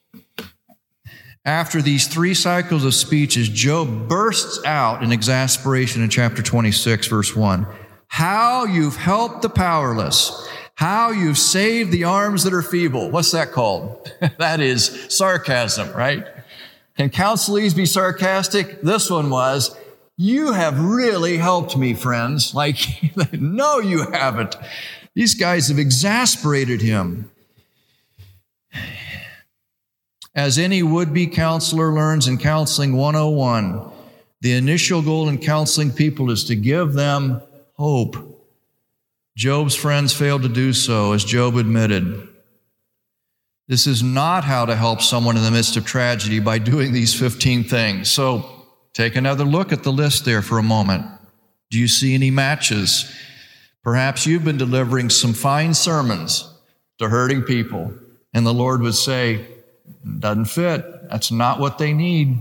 After these three cycles of speeches, Job bursts out in exasperation in chapter twenty-six, verse one. How you've helped the powerless. How you've saved the arms that are feeble. What's that called? That is sarcasm, right? Can counselees be sarcastic? This one was, you have really helped me, friends. Like, no, you haven't. These guys have exasperated him. As any would-be counselor learns in Counseling one oh one, the initial goal in counseling people is to give them hope. Job's friends failed to do so, as Job admitted. This is not how to help someone in the midst of tragedy by doing these fifteen things. So take another look at the list there for a moment. Do you see any matches? Perhaps you've been delivering some fine sermons to hurting people, and the Lord would say, doesn't fit. That's not what they need.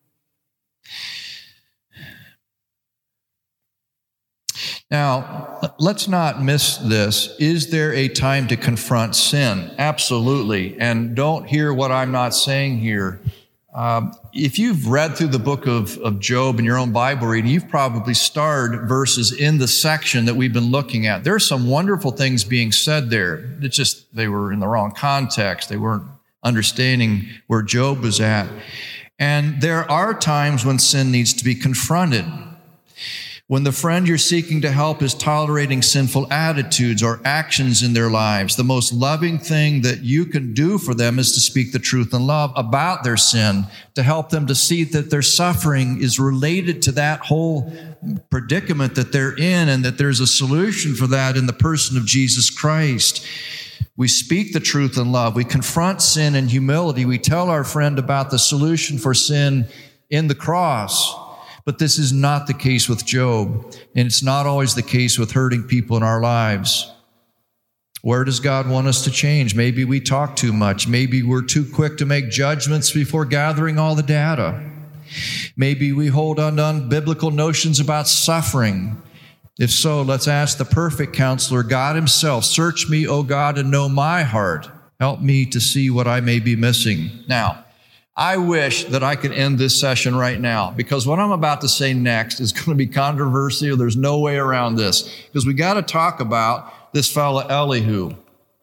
Now, let's not miss this. Is there a time to confront sin? Absolutely. And don't hear what I'm not saying here. Um, if you've read through the book of, of Job in your own Bible reading, you've probably starred verses in the section that we've been looking at. There are some wonderful things being said there. It's just they were in the wrong context. They weren't understanding where Job was at. And there are times when sin needs to be confronted. When the friend you're seeking to help is tolerating sinful attitudes or actions in their lives, the most loving thing that you can do for them is to speak the truth in love about their sin, to help them to see that their suffering is related to that whole predicament that they're in, and that there's a solution for that in the person of Jesus Christ. We speak the truth in love. We confront sin in humility. We tell our friend about the solution for sin in the cross. But this is not the case with Job, and it's not always the case with hurting people in our lives. Where does God want us to change? Maybe we talk too much. Maybe we're too quick to make judgments before gathering all the data. Maybe we hold on to unbiblical notions about suffering. If so, let's ask the perfect counselor, God himself, search me, O God, and know my heart. Help me to see what I may be missing. Now, I wish that I could end this session right now, because what I'm about to say next is going to be controversial. There's no way around this, because we got to talk about this fellow Elihu.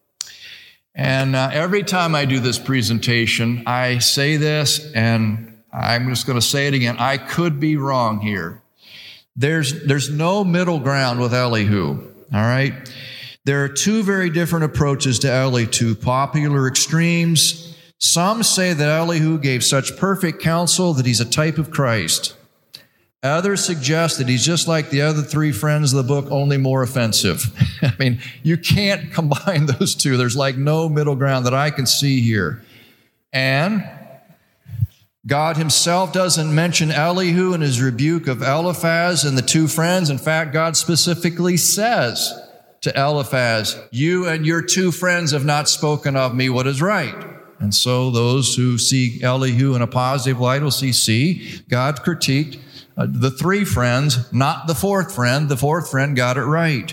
And uh, every time I do this presentation, I say this, and I'm just going to say it again. I could be wrong here. There's, there's no middle ground with Elihu, all right? There are two very different approaches to Elihu, popular extremes. Some say that Elihu gave such perfect counsel that he's a type of Christ. Others suggest that he's just like the other three friends of the book, only more offensive. I mean, you can't combine those two. There's like no middle ground that I can see here. And God himself doesn't mention Elihu in his rebuke of Eliphaz and the two friends. In fact, God specifically says to Eliphaz, you and your two friends have not spoken of me what is right. And so those who see Elihu in a positive light will see, see, God critiqued uh, the three friends, not the fourth friend. The fourth friend got it right.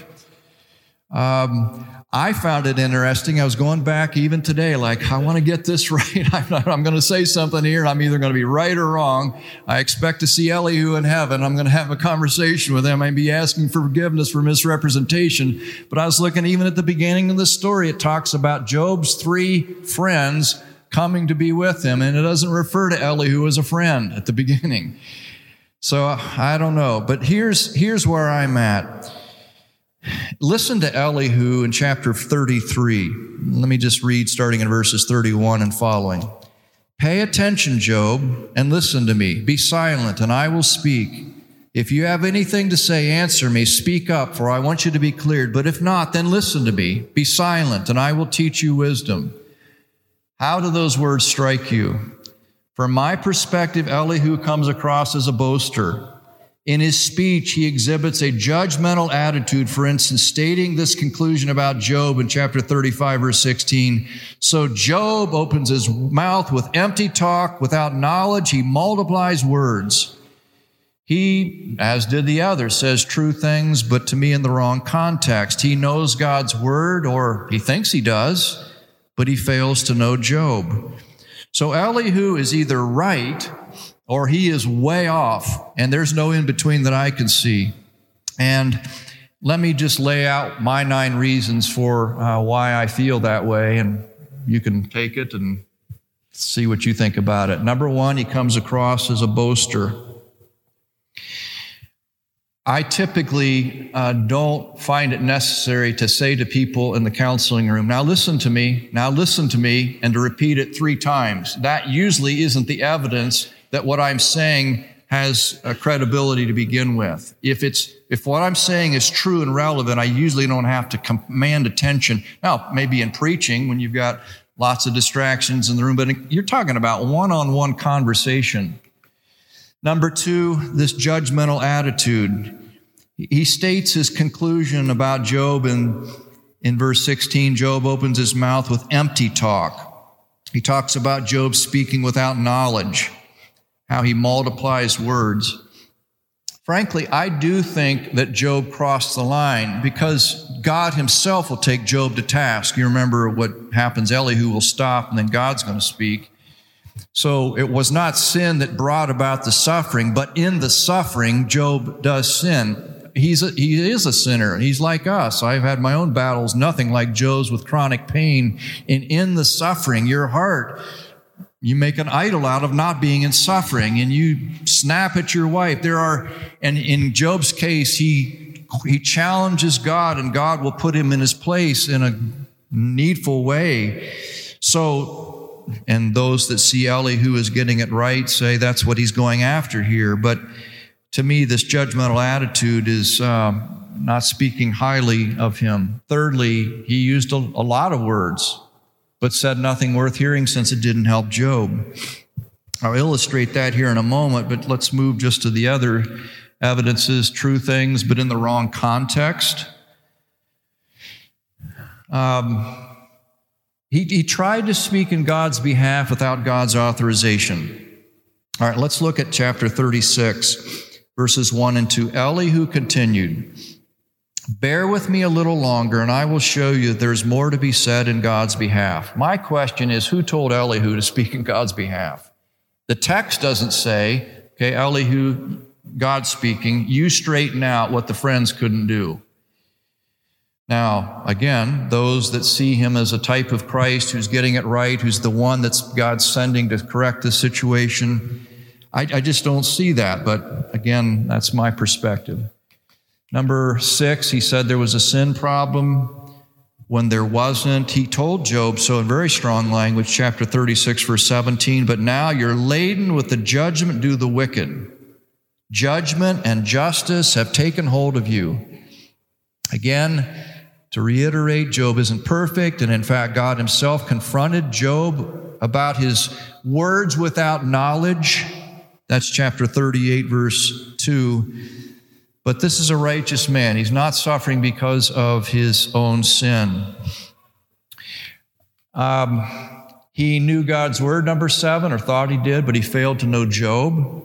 Um, I found it interesting. I was going back even today, like, I want to get this right. I'm, not, I'm going to say something here, and I'm either going to be right or wrong. I expect to see Elihu in heaven. I'm going to have a conversation with him. I'd be asking for forgiveness for misrepresentation. But I was looking even at the beginning of the story. It talks about Job's three friends coming to be with him, and it doesn't refer to Elihu as a friend at the beginning. So I don't know. But here's, here's where I'm at. Listen to Elihu in chapter thirty-three. Let me just read starting in verses thirty-one and following. Pay attention, Job, and listen to me. Be silent, and I will speak. If you have anything to say, answer me. Speak up, for I want you to be cleared. But if not, then listen to me. Be silent, and I will teach you wisdom. How do those words strike you? From my perspective, Elihu comes across as a boaster. In his speech, he exhibits a judgmental attitude, for instance, stating this conclusion about Job in chapter thirty-five, verse sixteen. So Job opens his mouth with empty talk. Without knowledge, he multiplies words. He, as did the other, says true things, but to me in the wrong context. He knows God's word, or he thinks he does, but he fails to know Job. So Elihu is either right or he is way off, and there's no in between that I can see. And let me just lay out my nine reasons for uh, why I feel that way, and you can take it and see what you think about it. Number one, he comes across as a boaster. I typically uh, don't find it necessary to say to people in the counseling room, now listen to me, now listen to me, and to repeat it three times. That usually isn't the evidence that what I'm saying has a credibility to begin with. If it's if what I'm saying is true and relevant, I usually don't have to command attention. Now, maybe in preaching, when you've got lots of distractions in the room, but you're talking about one-on-one conversation. Number two, this judgmental attitude. He states his conclusion about Job in, in verse sixteen. Job opens his mouth with empty talk. He talks about Job speaking without knowledge, how he multiplies words. Frankly, I do think that Job crossed the line because God himself will take Job to task. You remember what happens. Elihu will stop and then God's going to speak. So it was not sin that brought about the suffering, but in the suffering, Job does sin. He's a, he is a sinner. He's like us. I've had my own battles, nothing like Job's, with chronic pain. And in the suffering, your heart, you make an idol out of not being in suffering, and you snap at your wife. There are, and in Job's case, he he challenges God, and God will put him in his place in a needful way. So, and those that see Elihu as getting it right say that's what he's going after here. But to me, this judgmental attitude is um, not speaking highly of him. Thirdly, he used a, a lot of words, but said nothing worth hearing since it didn't help Job. I'll illustrate that here in a moment, but let's move just to the other evidences, true things, but in the wrong context. Um, he, he tried to speak in God's behalf without God's authorization. All right, let's look at chapter thirty-six, verses one and two. Elihu continued, "Bear with me a little longer, and I will show you that there's more to be said in God's behalf." My question is, who told Elihu to speak in God's behalf? The text doesn't say, okay, Elihu, God speaking, you straighten out what the friends couldn't do. Now, again, those that see him as a type of Christ who's getting it right, who's the one that's God's sending to correct the situation, I, I just don't see that. But again, that's my perspective. Number six, he said there was a sin problem when there wasn't. He told Job so in very strong language, chapter thirty-six, verse seventeen, "But now you're laden with the judgment due the wicked. Judgment and justice have taken hold of you." Again, to reiterate, Job isn't perfect, and in fact, God himself confronted Job about his words without knowledge. That's chapter thirty-eight, verse two. But this is a righteous man. He's not suffering because of his own sin. Um, he knew God's word, number seven, or thought he did, but he failed to know Job.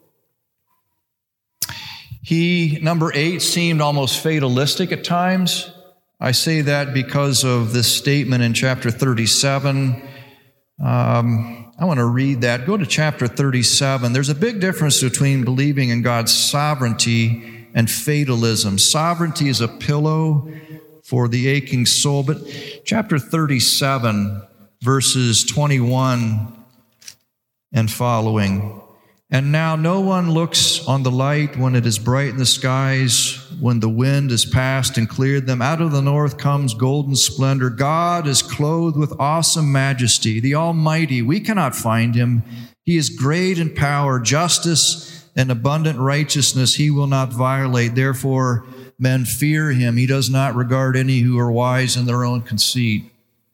He, number eight, seemed almost fatalistic at times. I say that because of this statement in chapter thirty-seven. Um, I want to read that. Go to chapter thirty-seven. There's a big difference between believing in God's sovereignty and fatalism. Sovereignty is a pillow for the aching soul. But chapter thirty-seven, verses twenty-one and following. "And now no one looks on the light when it is bright in the skies, when the wind has passed and cleared them. Out of the north comes golden splendor. God is clothed with awesome majesty, the Almighty. We cannot find him. He is great in power, justice and abundant righteousness he will not violate. Therefore, men fear him. He does not regard any who are wise in their own conceit."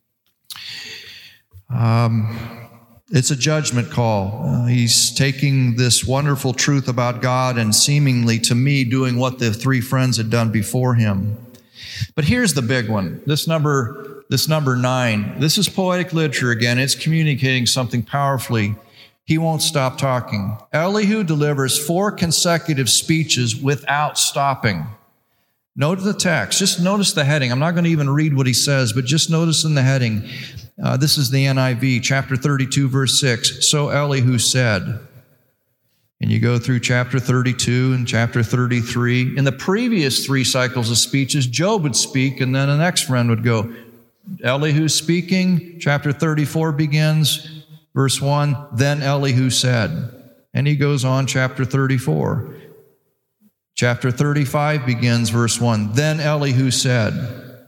Um, it's a judgment call. Uh, he's taking this wonderful truth about God and seemingly, to me, doing what the three friends had done before him. But here's the big one. This number, this number nine. This is poetic literature again. It's communicating something powerfully. He won't stop talking. Elihu delivers four consecutive speeches without stopping. Note the text. Just notice the heading. I'm not going to even read what he says, but just notice in the heading. Uh, this is the N I V, chapter thirty-two, verse six. "So Elihu said." And you go through chapter thirty-two and chapter thirty-three. In the previous three cycles of speeches, Job would speak, and then an next friend would go. Elihu speaking, chapter thirty-four begins, verse one, then Elihu said. And he goes on, chapter thirty-four. Chapter thirty-five begins, verse one, then Elihu said.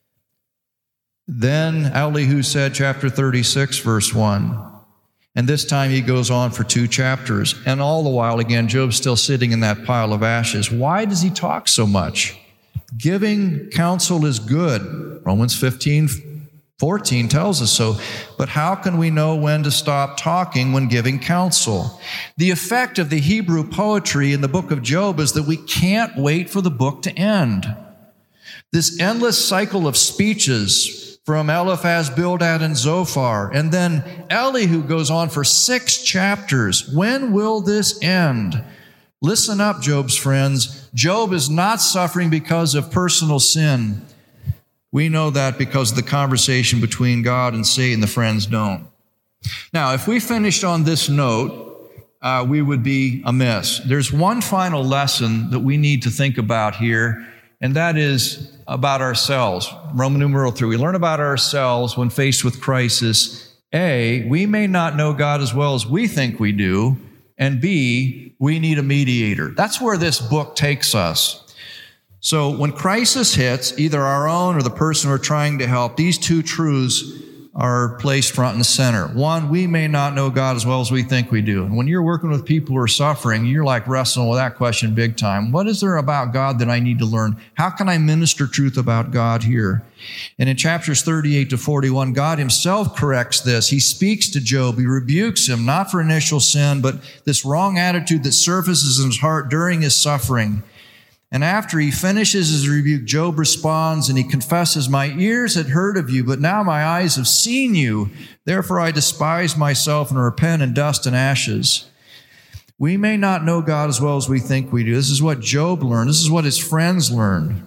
Then Elihu said, chapter thirty-six, verse one. And this time he goes on for two chapters. And all the while, again, Job's still sitting in that pile of ashes. Why does he talk so much? Giving counsel is good. Romans fifteen, fourteen tells us so. But how can we know when to stop talking when giving counsel? The effect of the Hebrew poetry in the book of Job is that we can't wait for the book to end. This endless cycle of speeches from Eliphaz, Bildad, and Zophar. And then Elihu goes on for six chapters. When will this end? Listen up, Job's friends. Job is not suffering because of personal sin. We know that because of the conversation between God and Satan. The friends don't. Now, if we finished on this note, uh, we would be amiss. There's one final lesson that we need to think about here, and that is about ourselves. Roman numeral three. We learn about ourselves when faced with crisis. A, we may not know God as well as we think we do. And B, we need a mediator. That's where this book takes us. So when crisis hits, either our own or the person we're trying to help, these two truths are placed front and center. One, we may not know God as well as we think we do. And when you're working with people who are suffering, you're like wrestling with that question big time. What is there about God that I need to learn? How can I minister truth about God here? And in chapters thirty-eight to forty-one, God himself corrects this. He speaks to Job. He rebukes him, not for initial sin, but this wrong attitude that surfaces in his heart during his suffering. And after he finishes his rebuke, Job responds and he confesses, my ears had heard of you, but now my eyes have seen you. Therefore I despise myself and repent in dust and ashes. We may not know God as well as we think we do. This is what Job learned. This is what his friends learned.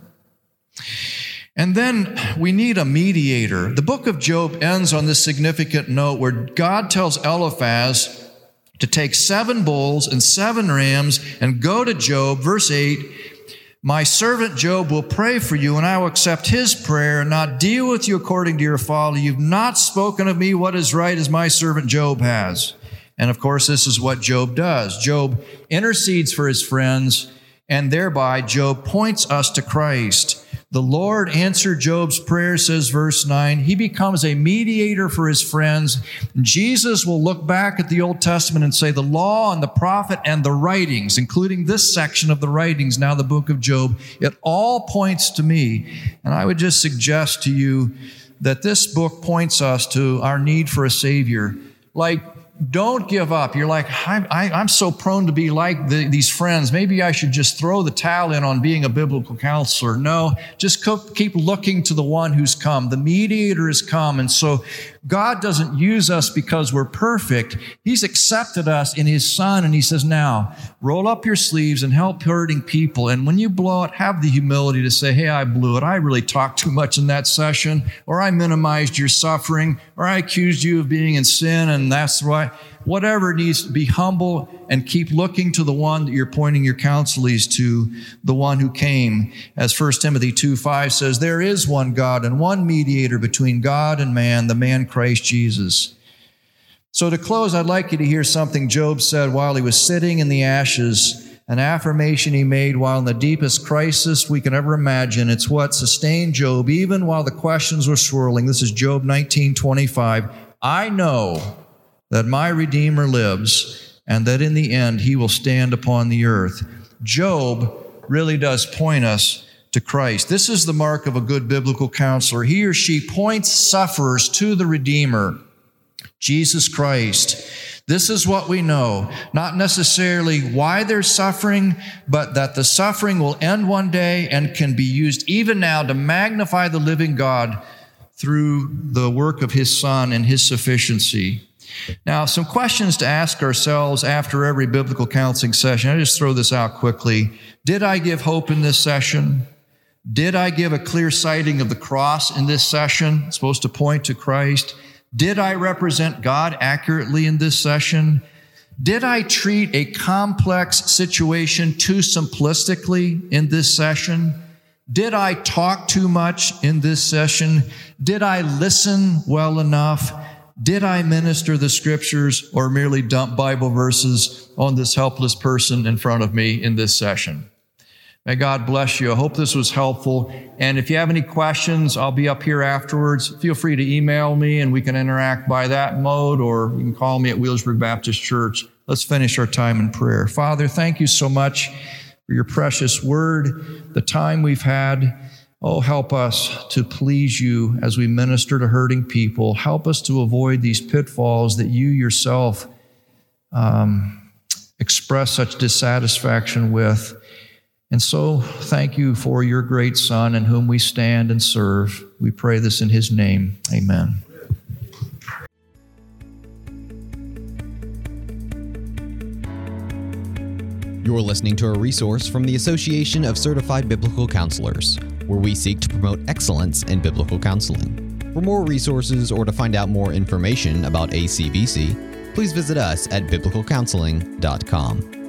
And then we need a mediator. The book of Job ends on this significant note where God tells Eliphaz to take seven bulls and seven rams and go to Job, verse eight, my servant Job will pray for you, and I will accept his prayer and not deal with you according to your folly. You've not spoken of me what is right as my servant Job has. And of course, this is what Job does. Job intercedes for his friends, and thereby Job points us to Christ. The Lord answered Job's prayer, says verse nine. He becomes a mediator for his friends. Jesus will look back at the Old Testament and say, the law and the prophet and the writings, including this section of the writings, now the book of Job, it all points to me. And I would just suggest to you that this book points us to our need for a Savior. Like, don't give up. You're like, I'm, I, I'm so prone to be like the, these friends. Maybe I should just throw the towel in on being a biblical counselor. No, just keep looking to the one who's come. The mediator has come. And so God doesn't use us because we're perfect. He's accepted us in his Son. And he says, now, roll up your sleeves and help hurting people. And when you blow it, have the humility to say, hey, I blew it. I really talked too much in that session. Or I minimized your suffering. Or I accused you of being in sin. And that's why. Whatever needs to be humble and keep looking to the one that you're pointing your counsels to, the one who came. As First Timothy two five says, there is one God and one mediator between God and man, the man Christ Jesus. So to close, I'd like you to hear something Job said while he was sitting in the ashes, an affirmation he made while in the deepest crisis we can ever imagine. It's what sustained Job even while the questions were swirling. This is Job nineteen twenty-five. I know that my Redeemer lives, and that in the end he will stand upon the earth. Job really does point us to Christ. This is the mark of a good biblical counselor. He or she points sufferers to the Redeemer, Jesus Christ. This is what we know, not necessarily why they're suffering, but that the suffering will end one day and can be used even now to magnify the living God through the work of his Son and his sufficiency. Now, some questions to ask ourselves after every biblical counseling session. I just throw this out quickly. Did I give hope in this session? Did I give a clear sighting of the cross in this session? It's supposed to point to Christ. Did I represent God accurately in this session? Did I treat a complex situation too simplistically in this session? Did I talk too much in this session? Did I listen well enough? Did I minister the scriptures or merely dump Bible verses on this helpless person in front of me in this session? May God bless you. I hope this was helpful. And if you have any questions, I'll be up here afterwards. Feel free to email me and we can interact by that mode, or you can call me at Wheelersburg Baptist Church. Let's finish our time in prayer. Father, thank you so much for your precious word, the time we've had. Oh, help us to please you as we minister to hurting people. Help us to avoid these pitfalls that you yourself um, express such dissatisfaction with. And so thank you for your great Son in whom we stand and serve. We pray this in his name. Amen. You're listening to a resource from the Association of Certified Biblical Counselors, where we seek to promote excellence in biblical counseling. For more resources or to find out more information about A C B C, please visit us at biblical counseling dot com.